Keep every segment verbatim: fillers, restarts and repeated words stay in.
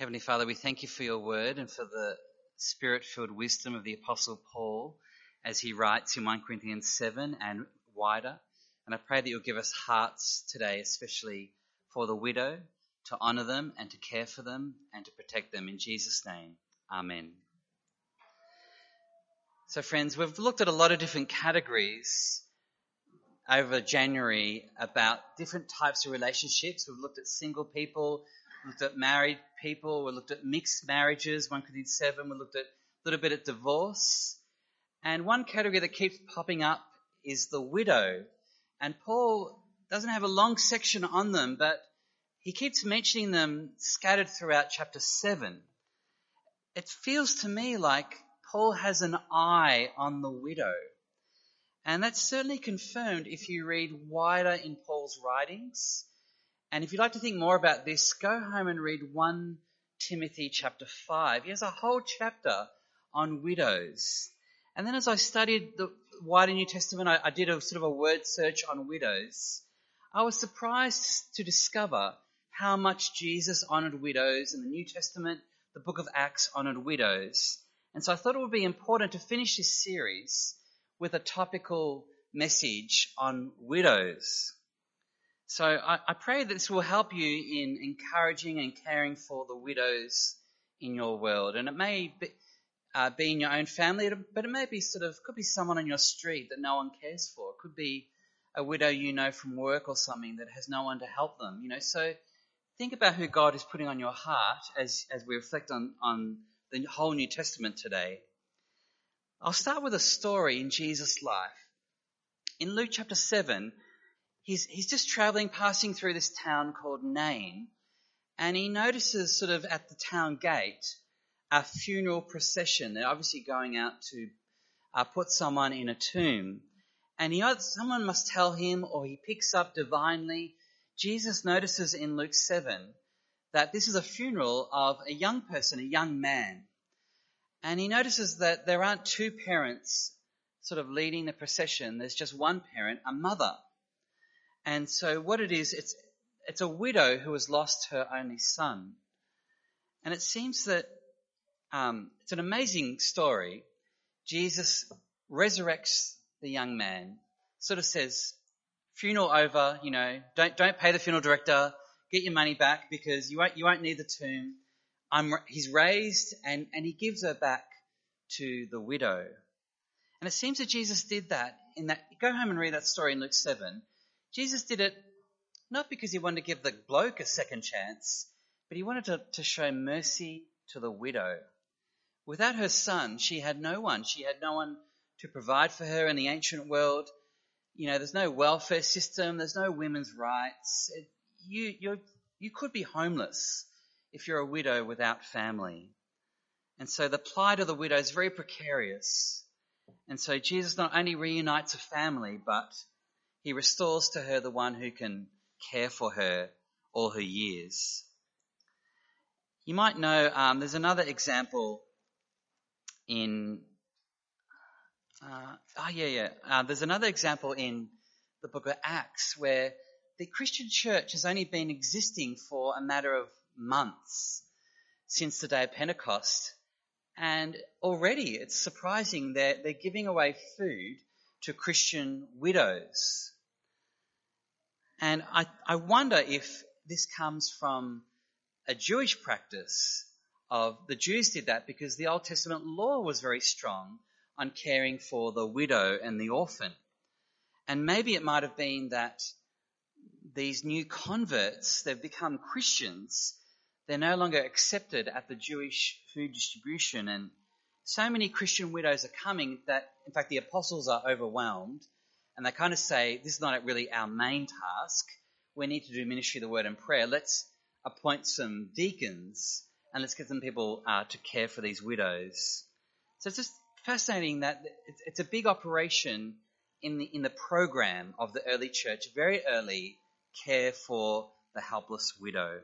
Heavenly Father, we thank you for your word and for the spirit-filled wisdom of the Apostle Paul as he writes in First Corinthians seven and wider. And I pray that you'll give us hearts today, especially for the widow, to honour them and to care for them and to protect them. In Jesus' name, amen. So friends, we've looked at a lot of different categories over January about different types of relationships. We've looked at single people, we looked at married people, we looked at mixed marriages, First Corinthians seven, we looked at a little bit at divorce. And one category that keeps popping up is the widow. And Paul doesn't have a long section on them, but he keeps mentioning them scattered throughout chapter seven. It feels to me like Paul has an eye on the widow. And that's certainly confirmed if you read wider in Paul's writings. And if you'd like to think more about this, go home and read First Timothy chapter five. He has a whole chapter on widows. And then as I studied the wider New Testament, I, I did a sort of a word search on widows. I was surprised to discover how much Jesus honoured widows in the New Testament. The book of Acts honoured widows. And so I thought it would be important to finish this series with a topical message on widows. So I, I pray that this will help you in encouraging and caring for the widows in your world. And it may be, uh, be in your own family, but it may be sort of, could be someone on your street that no one cares for. It could be a widow you know from work or something that has no one to help them. You know, so think about who God is putting on your heart as, as we reflect on, on the whole New Testament today. I'll start with a story in Jesus' life. In Luke chapter seven, he's, he's just travelling, passing through this town called Nain, and he notices sort of at the town gate a funeral procession. They're obviously going out to uh, put someone in a tomb. And he, someone must tell him, or he picks up divinely, Jesus notices in Luke seven that this is a funeral of a young person, a young man. And he notices that there aren't two parents sort of leading the procession. There's just one parent, a mother. And so what it is, it's it's a widow who has lost her only son. And it seems that um, it's an amazing story. Jesus resurrects the young man, sort of says, funeral over, you know, don't don't pay the funeral director, get your money back because you won't you won't need the tomb. I'm, he's raised and, and he gives her back to the widow. And it seems that Jesus did that in that, go home and read that story in Luke seven. Jesus did it not because he wanted to give the bloke a second chance, but he wanted to, to show mercy to the widow. Without her son, she had no one. She had no one to provide for her in the ancient world. You know, there's no welfare system. There's no women's rights. It, you, you're, you could be homeless if you're a widow without family. And so the plight of the widow is very precarious. And so Jesus not only reunites a family, but he restores to her the one who can care for her all her years. You might know um, there's another example in, uh, oh yeah, yeah, uh, there's another example in the book of Acts where the Christian church has only been existing for a matter of months since the day of Pentecost. And already it's surprising that they're giving away food to Christian widows. And I, I wonder if this comes from a Jewish practice of the Jews did that because the Old Testament law was very strong on caring for the widow and the orphan. And maybe it might have been that these new converts, they've become Christians, they're no longer accepted at the Jewish food distribution. And so many Christian widows are coming that, in fact, the apostles are overwhelmed. And they kind of say, this is not really our main task. We need to do ministry of the word and prayer. Let's appoint some deacons and let's get some people uh, to care for these widows. So it's just fascinating that it's, it's a big operation in the, in the program of the early church, very early, care for the helpless widow.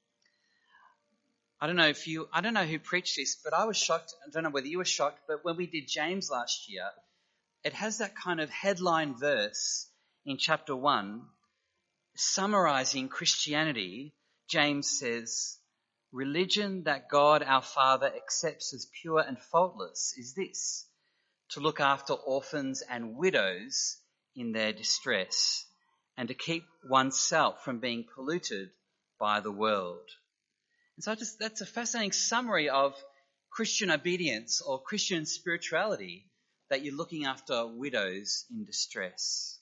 I don't know if you, I don't know who preached this, but I was shocked. I don't know whether you were shocked, but when we did James last year, it has that kind of headline verse in chapter one, summarizing Christianity. James says, religion that God our Father accepts as pure and faultless is this: to look after orphans and widows in their distress, and to keep oneself from being polluted by the world. And so I just, that's a fascinating summary of Christian obedience or Christian spirituality, that you're looking after widows in distress.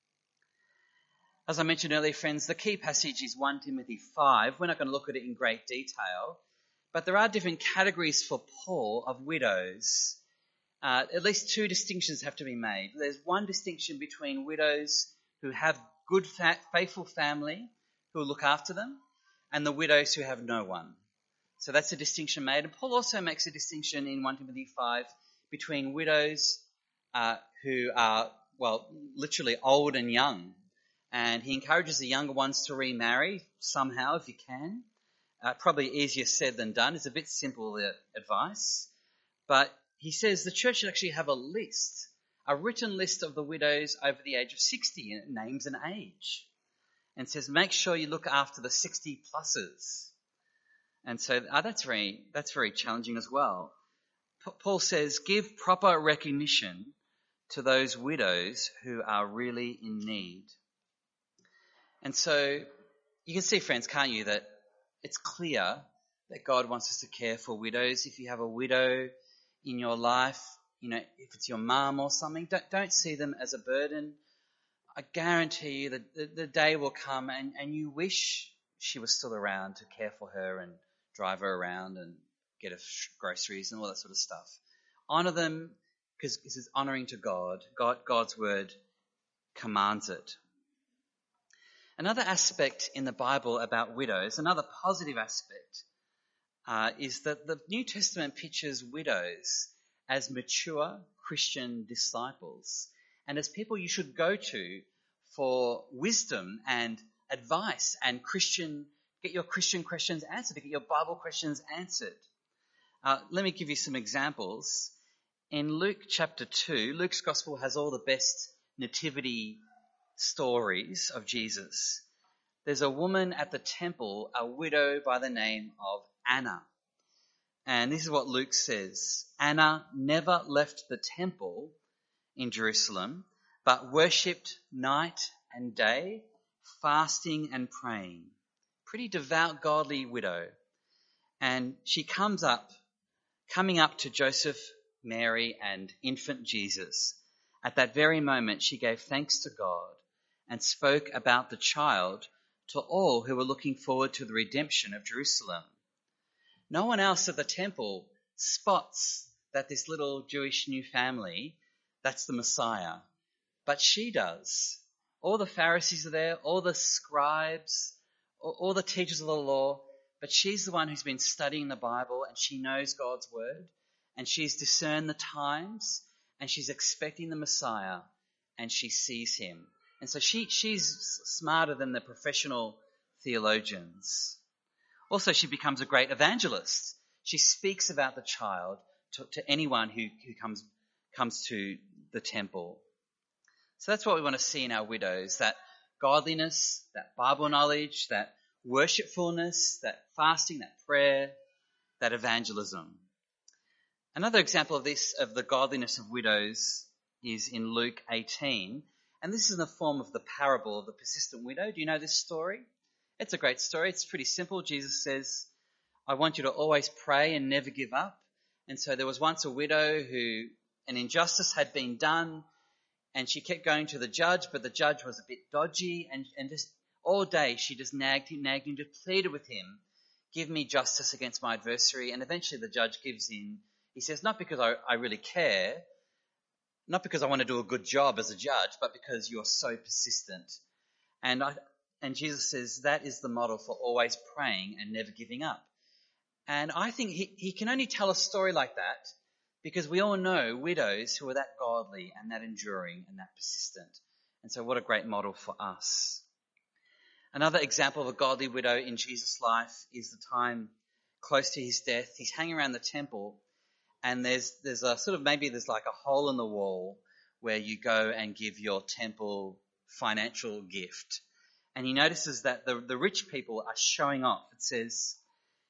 As I mentioned earlier, friends, the key passage is First Timothy five. We're not going to look at it in great detail, but there are different categories for Paul of widows. Uh, at least two distinctions have to be made. There's one distinction between widows who have good, fa- faithful family who will look after them, and the widows who have no one. So that's a distinction made. And Paul also makes a distinction in First Timothy five between widows uh, who are, well, literally old and young. And he encourages the younger ones to remarry somehow if you can. Uh, probably easier said than done. It's a bit simple uh, advice. But he says the church should actually have a list, a written list of the widows over the age of sixty, and it names an age. And says make sure you look after the sixty pluses. And so uh, that's very that's very challenging as well. P- Paul says give proper recognition to those widows who are really in need. And so you can see, friends, can't you, that it's clear that God wants us to care for widows. If you have a widow in your life, you know, if it's your mum or something, don't, don't see them as a burden. I guarantee you that the, the day will come and, and you wish she was still around to care for her and drive her around and get her groceries and all that sort of stuff. Honour them because this is honouring to God. God. God's word commands it. Another aspect in the Bible about widows, another positive aspect, uh, is that the New Testament pictures widows as mature Christian disciples and as people you should go to for wisdom and advice and Christian, get your Christian questions answered, to get your Bible questions answered. Uh, let me give you some examples. In Luke chapter two, Luke's gospel has all the best nativity stories of Jesus. There's a woman at the temple, a widow by the name of Anna. And this is what Luke says. Anna never left the temple in Jerusalem, but worshipped night and day, fasting and praying. Pretty devout, godly widow. And she comes up, coming up to Joseph, Mary, and infant Jesus. At that very moment, she gave thanks to God and spoke about the child to all who were looking forward to the redemption of Jerusalem. No one else at the temple spots that this little Jewish new family, that's the Messiah. But she does. All the Pharisees are there, all the scribes, all the teachers of the law, but she's the one who's been studying the Bible and she knows God's word and she's discerned the times and she's expecting the Messiah and she sees him. And so she, she's smarter than the professional theologians. Also, she becomes a great evangelist. She speaks about the child to, to anyone who, who comes, comes to the temple. So that's what we want to see in our widows, that godliness, that Bible knowledge, that worshipfulness, that fasting, that prayer, that evangelism. Another example of this, of the godliness of widows, is in Luke eighteen. And this is in the form of the parable of the persistent widow. Do you know this story? It's a great story. It's pretty simple. Jesus says, I want you to always pray and never give up. And so there was once a widow who an injustice had been done and she kept going to the judge, but the judge was a bit dodgy and, and just all day she just nagged him, nagged him, just pleaded with him, give me justice against my adversary. And eventually the judge gives in. He says, not because I, I really care, not because I want to do a good job as a judge, but because you're so persistent. And I, and Jesus says that is the model for always praying and never giving up. And I think he, he can only tell a story like that because we all know widows who are that godly and that enduring and that persistent. And so what a great model for us. Another example of a godly widow in Jesus' life is the time close to his death. He's hanging around the temple and there's there's a sort of, maybe there's like a hole in the wall where you go and give your temple financial gift. And he notices that the, the rich people are showing off. It says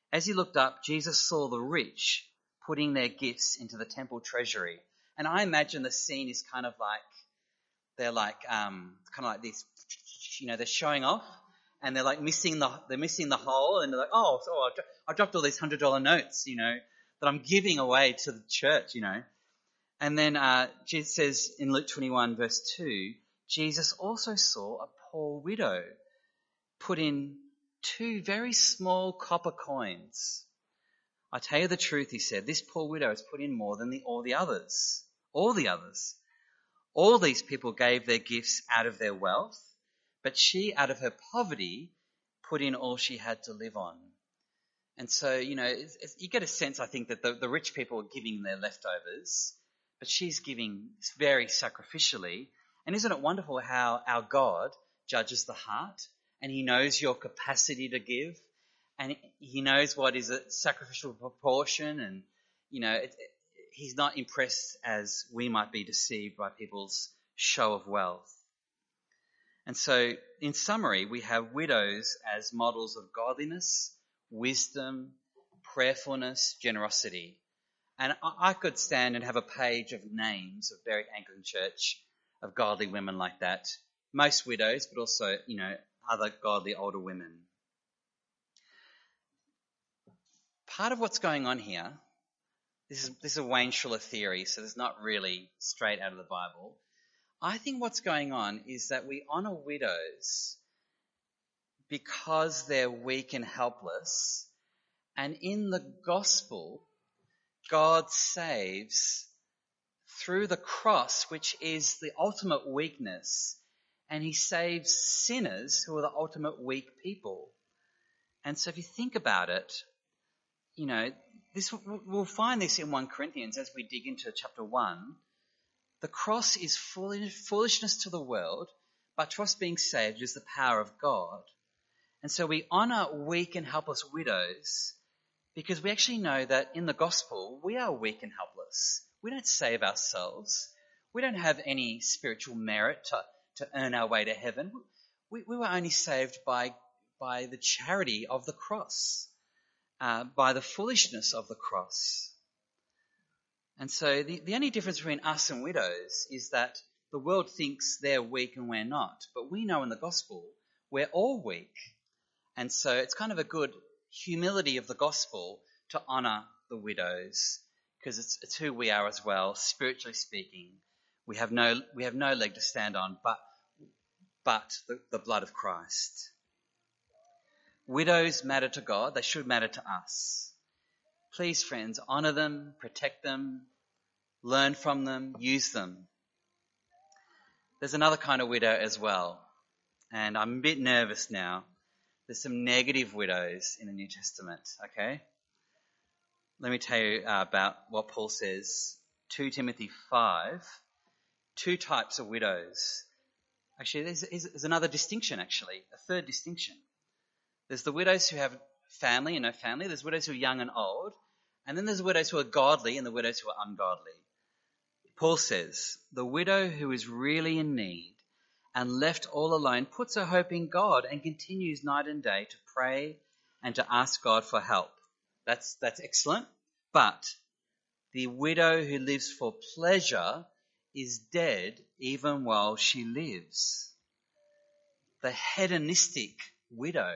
As he looked up, Jesus saw the rich putting their gifts into the temple treasury. And I imagine the scene is kind of like, they're like, um, kind of like this, you know, they're showing off and they're like missing the, they're missing the hole and they're like, oh, so I, I dropped all these hundred dollar notes, you know, that I'm giving away to the church, you know. And then, uh, Jesus says in Luke twenty-one verse two, Jesus also saw a poor widow put in two very small copper coins. I tell you the truth, he said, this poor widow has put in more than the, all the others. All the others. All these people gave their gifts out of their wealth, but she, out of her poverty, put in all she had to live on. And so, you know, it's, it's, you get a sense, I think, that the, the rich people are giving their leftovers, but she's giving very sacrificially. And isn't it wonderful how our God judges the heart, and he knows your capacity to give, and he knows what is a sacrificial proportion, and, you know, it, it, he's not impressed as we might be deceived by people's show of wealth. And so, in summary, we have widows as models of godliness, wisdom, prayerfulness, generosity. And I, I could stand and have a page of names of Berwick Anglican Church of godly women like that. Most widows, but also, you know, other godly older women. Part of what's going on here, this is, this is a Wayne Schuller theory, so it's not really straight out of the Bible. I think what's going on is that we honour widows because they're weak and helpless, and in the gospel, God saves through the cross, which is the ultimate weakness, and he saves sinners who are the ultimate weak people. And so if you think about it, you know, this we'll find this in First Corinthians as we dig into chapter one. The cross is foolishness to the world, but to us being saved is the power of God. And so we honour weak and helpless widows because we actually know that in the gospel we are weak and helpless. We don't save ourselves. We don't have any spiritual merit to, to earn our way to heaven. We, we were only saved by, by the charity of the cross, uh, by the foolishness of the cross. And so the, the only difference between us and widows is that the world thinks they're weak and we're not. But we know in the gospel we're all weak. And so it's kind of a good humility of the gospel to honour the widows because it's, it's who we are as well, spiritually speaking. We have no we have no leg to stand on but, but the, the blood of Christ. Widows matter to God. They should matter to us. Please, friends, honour them, protect them, learn from them, use them. There's another kind of widow as well, and I'm a bit nervous now. There's some negative widows in the New Testament, okay? Let me tell you uh, about what Paul says, Second Timothy five, two types of widows. Actually, there's, there's another distinction, actually, a third distinction. There's the widows who have family and no family. There's widows who are young and old. And then there's widows who are godly and the widows who are ungodly. Paul says, the widow who is really in need and left all alone puts her hope in God and continues night and day to pray and to ask God for help. That's, that's excellent. But the widow who lives for pleasure is dead even while she lives. The hedonistic widow,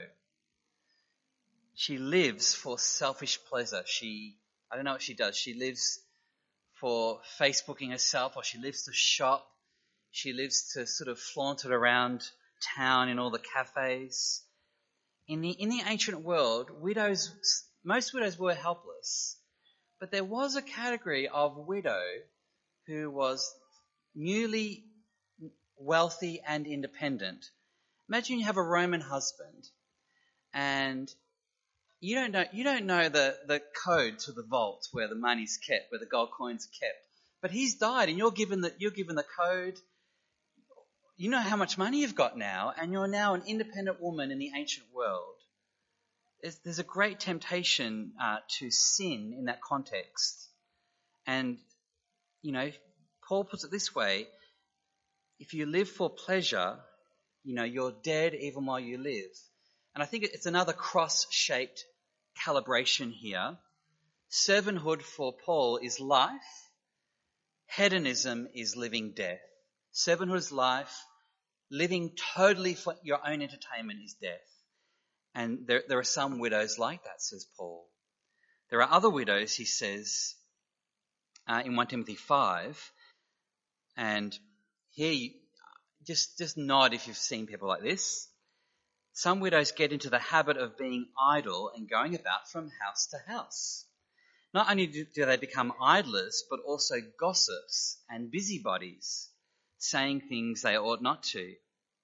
she lives for selfish pleasure. She, I don't know what she does. She lives for Facebooking herself, or she lives to shop. She lives to sort of flaunt it around town in all the cafes. In the, in the ancient world, widows, most widows were helpless. But there was a category of widow who was newly wealthy and independent. Imagine you have a Roman husband and You don't know. You don't know the, the code to the vault where the money's kept, where the gold coins are kept. But he's died, and you're given the you're given the code. You know how much money you've got now, and you're now an independent woman in the ancient world. There's, there's a great temptation uh, to sin in that context, and you know, Paul puts it this way: if you live for pleasure, you know, you're dead even while you live. And I think it's another cross-shaped calibration here. Servanthood for Paul is life. Hedonism is living death. Servanthood is life. Living totally for your own entertainment is death. And there, there are some widows like that, says Paul. There are other widows, he says, uh, in First Timothy five. And here, you, just, just nod if you've seen people like this. Some widows get into the habit of being idle and going about from house to house. Not only do, do they become idlers, but also gossips and busybodies, saying things they ought not to.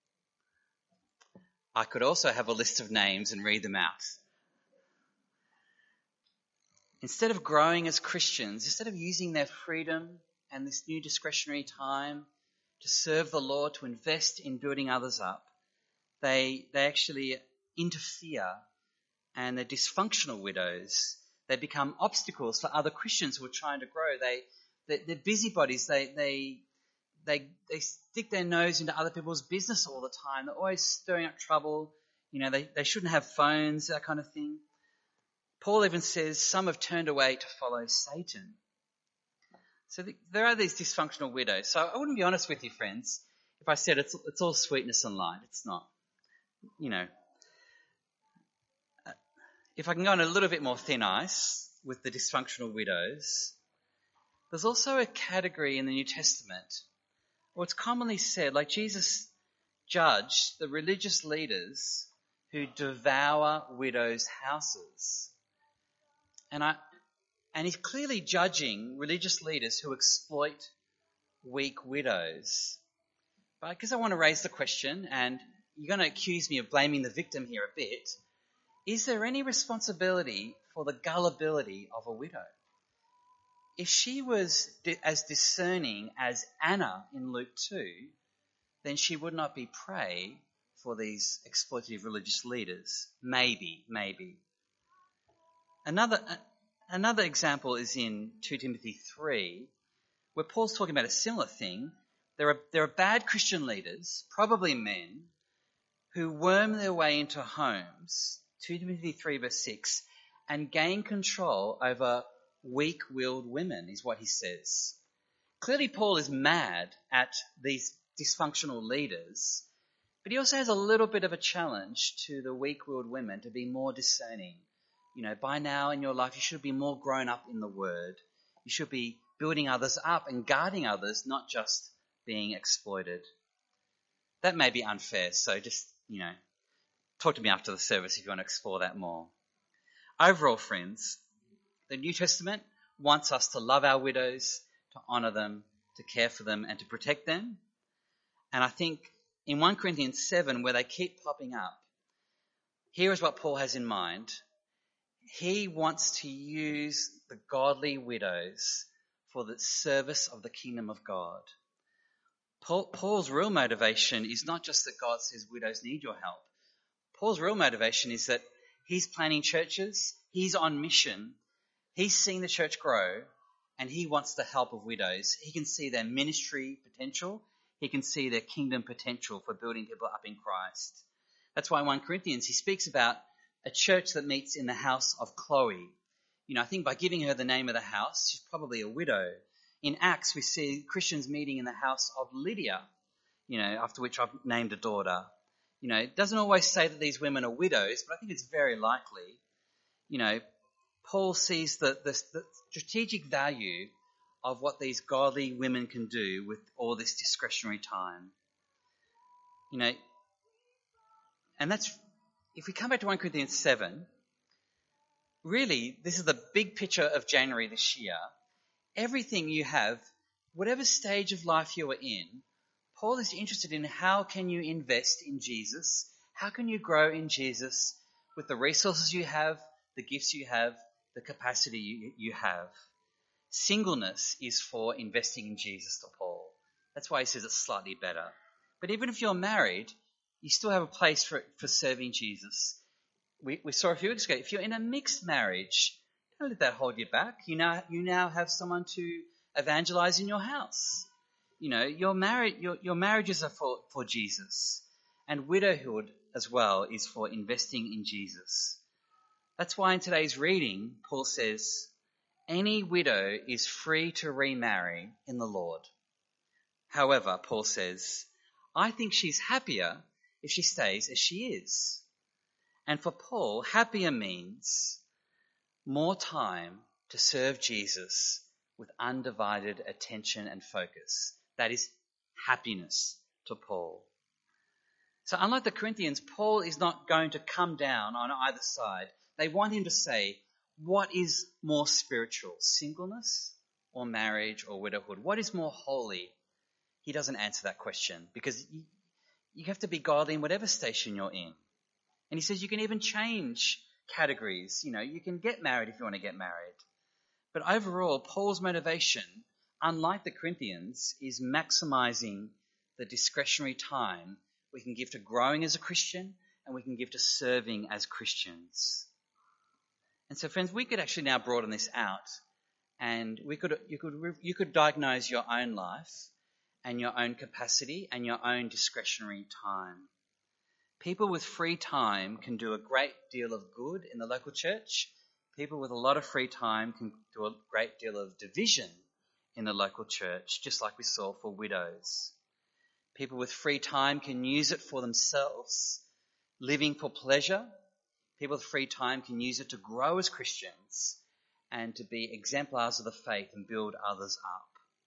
I could also have a list of names and read them out. Instead of growing as Christians, instead of using their freedom and this new discretionary time to serve the Lord, to invest in building others up, they they actually interfere, and they're dysfunctional widows. They become obstacles for other Christians who are trying to grow. They, they they're busybodies. They they they they stick their nose into other people's business all the time. They're always stirring up trouble. You know, they, they shouldn't have phones, that kind of thing. Paul even says some have turned away to follow Satan. So the, there are these dysfunctional widows. So I wouldn't be honest with you, friends, if I said it's it's all sweetness and light. It's not. You know, if I can go on a little bit more thin ice with the dysfunctional widows, there's also a category in the New Testament, or it's commonly said, like Jesus judged the religious leaders who devour widows' houses. And I, and he's clearly judging religious leaders who exploit weak widows. But I guess I want to raise the question, and you're going to accuse me of blaming the victim here a bit. Is there any responsibility for the gullibility of a widow? If she was as discerning as Anna in Luke two, then she would not be prey for these exploitative religious leaders. Maybe, maybe. Another, another example is in Second Timothy three, where Paul's talking about a similar thing. There are, there are bad Christian leaders, probably men, who worm their way into homes, Second Timothy three verse six, and gain control over weak-willed women, is what he says. Clearly Paul is mad at these dysfunctional leaders, but he also has a little bit of a challenge to the weak-willed women to be more discerning. You know, by now in your life you should be more grown up in the word. You should be building others up and guarding others, not just being exploited. That may be unfair, so just, you know, talk to me after the service if you want to explore that more. Overall, friends, the New Testament wants us to love our widows, to honour them, to care for them, and to protect them. And I think in First Corinthians seven, where they keep popping up, here is what Paul has in mind. He wants to use the godly widows for the service of the kingdom of God. Paul, Paul's real motivation is not just that God says widows need your help. Paul's real motivation is that he's planning churches, he's on mission, he's seeing the church grow, and he wants the help of widows. He can see their ministry potential, he can see their kingdom potential for building people up in Christ. That's why in First Corinthians he speaks about a church that meets in the house of Chloe. You know, I think by giving her the name of the house, she's probably a widow. In Acts, we see Christians meeting in the house of Lydia, you know, after which I've named a daughter. You know, it doesn't always say that these women are widows, but I think it's very likely. You know, Paul sees the, the, the strategic value of what these godly women can do with all this discretionary time. You know, and that's, if we come back to First Corinthians seven, really, this is the big picture of January this year. Everything you have, whatever stage of life you are in, Paul is interested in how can you invest in Jesus, how can you grow in Jesus with the resources you have, the gifts you have, the capacity you, you have. Singleness is for investing in Jesus to Paul. That's why he says it's slightly better. But even if you're married, you still have a place for, for serving Jesus. We, we saw a few weeks ago, if you're in a mixed marriage, don't let that hold you back. You now, you now have someone to evangelize in your house. You know, your marriage, your, your marriages are for, for Jesus. And widowhood as well is for investing in Jesus. That's why in today's reading, Paul says, any widow is free to remarry in the Lord. However, Paul says, I think she's happier if she stays as she is. And for Paul, happier means more time to serve Jesus with undivided attention and focus. That is happiness to Paul. So unlike the Corinthians, Paul is not going to come down on either side. They want him to say, what is more spiritual, singleness or marriage or widowhood? What is more holy? He doesn't answer that question because you, you have to be godly in whatever station you're in. And he says you can even change categories. You know, you can get married if you want to get married. But overall, Paul's motivation, unlike the Corinthians, is maximizing the discretionary time we can give to growing as a Christian and we can give to serving as Christians. And so, friends, we could actually now broaden this out, and we could you could you could diagnose your own life and your own capacity and your own discretionary time. People with free time can do a great deal of good in the local church. People with a lot of free time can do a great deal of division in the local church, just like we saw for widows. People with free time can use it for themselves, living for pleasure. People with free time can use it to grow as Christians and to be exemplars of the faith and build others up.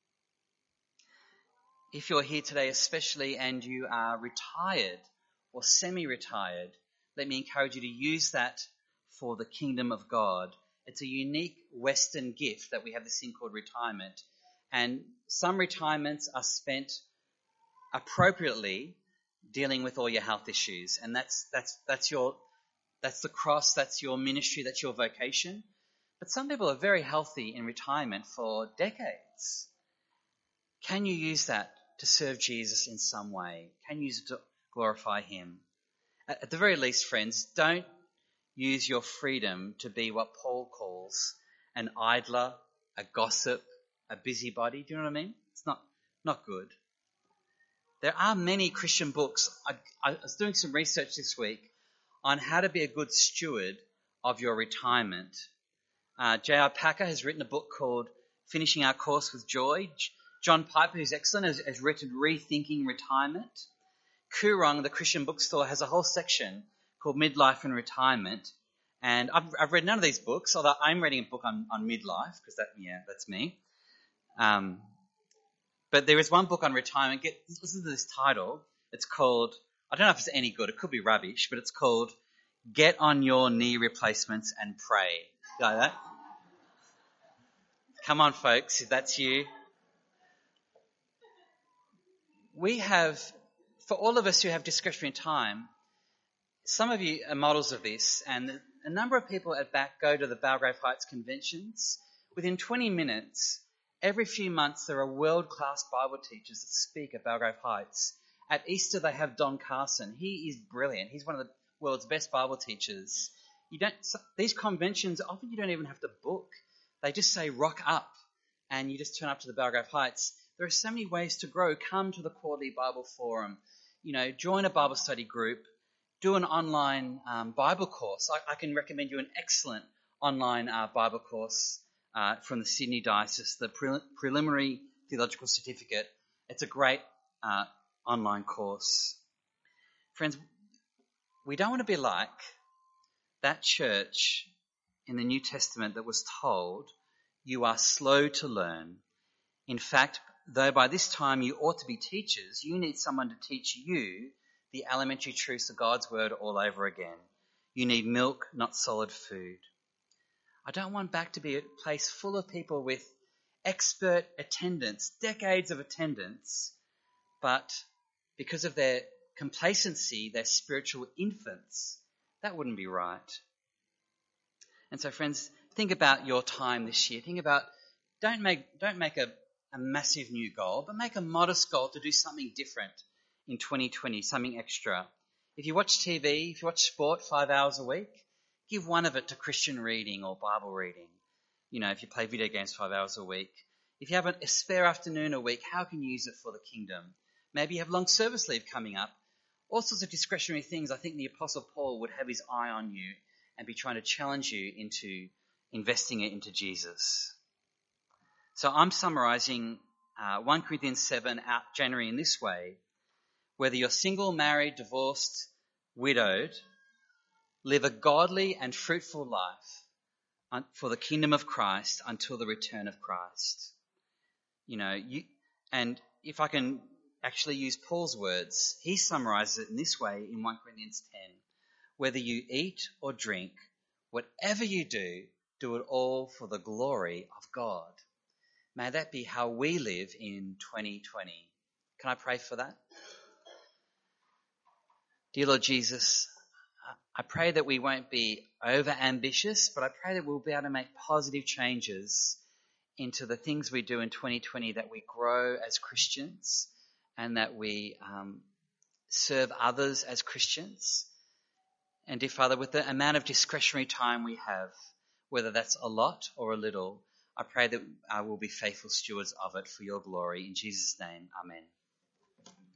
If you're here today especially and you are retired or semi-retired, let me encourage you to use that for the kingdom of God. It's a unique Western gift that we have this thing called retirement. And some retirements are spent appropriately dealing with all your health issues. And that's that's that's your that's the cross, that's your ministry, that's your vocation. But some people are very healthy in retirement for decades. Can you use that to serve Jesus in some way? Can you use it to glorify him? At the very least, friends, don't use your freedom to be what Paul calls an idler, a gossip, a busybody. Do you know what I mean? It's not, not good. There are many Christian books. I, I was doing some research this week on how to be a good steward of your retirement. Uh, J R Packer has written a book called Finishing Our Course with Joy. John Piper, who's excellent, has, has written Rethinking Retirement. Koorong, the Christian bookstore, has a whole section called Midlife and Retirement. And I've, I've read none of these books, although I'm reading a book on, on midlife, because that, yeah, that's me. Um, but there is one book on retirement. Get, listen to this title. It's called, I don't know if it's any good, it could be rubbish, but it's called Get on Your Knee Replacements and Pray. You like that? Come on, folks, if that's you. We have, for all of us who have discretionary time, some of you are models of this, and a number of people at B A C go to the Belgrave Heights conventions. Within twenty minutes, every few months, there are world-class Bible teachers that speak at Belgrave Heights. At Easter, they have Don Carson. He is brilliant. He's one of the world's best Bible teachers. You don't, these conventions, often you don't even have to book. They just say, rock up, and you just turn up to the Belgrave Heights. There are so many ways to grow. Come to the quarterly Bible forum. You know, join a Bible study group. Do an online um, Bible course. I, I can recommend you an excellent online uh, Bible course uh, from the Sydney Diocese, the Pre- Preliminary Theological Certificate. It's a great uh, online course. Friends, we don't want to be like that church in the New Testament that was told, you are slow to learn. In fact, though by this time you ought to be teachers, you need someone to teach you the elementary truths of God's word all over again. You need milk, not solid food. I don't want B A C to be a place full of people with expert attendance, decades of attendance, but because of their complacency, they're spiritual infants. That wouldn't be right. And so, friends, think about your time this year. Think about, don't make, don't make a, a massive new goal, but make a modest goal to do something different in twenty twenty, something extra. If you watch T V, if you watch sport five hours a week, give one of it to Christian reading or Bible reading. You know, if you play video games five hours a week. If you have a spare afternoon a week, how can you use it for the kingdom? Maybe you have long service leave coming up. All sorts of discretionary things. I think the Apostle Paul would have his eye on you and be trying to challenge you into investing it into Jesus. So I'm summarizing uh, First Corinthians seven out January in this way. Whether you're single, married, divorced, widowed, live a godly and fruitful life for the kingdom of Christ until the return of Christ. You know, you, and if I can actually use Paul's words, he summarizes it in this way in First Corinthians ten. Whether you eat or drink, whatever you do, do it all for the glory of God. May that be how we live in twenty twenty. Can I pray for that? Dear Lord Jesus, I pray that we won't be over ambitious, but I pray that we'll be able to make positive changes into the things we do in twenty twenty, that we grow as Christians and that we um, serve others as Christians. And dear Father, with the amount of discretionary time we have, whether that's a lot or a little, I pray that uh, we'll be faithful stewards of it for your glory. In Jesus' name, amen.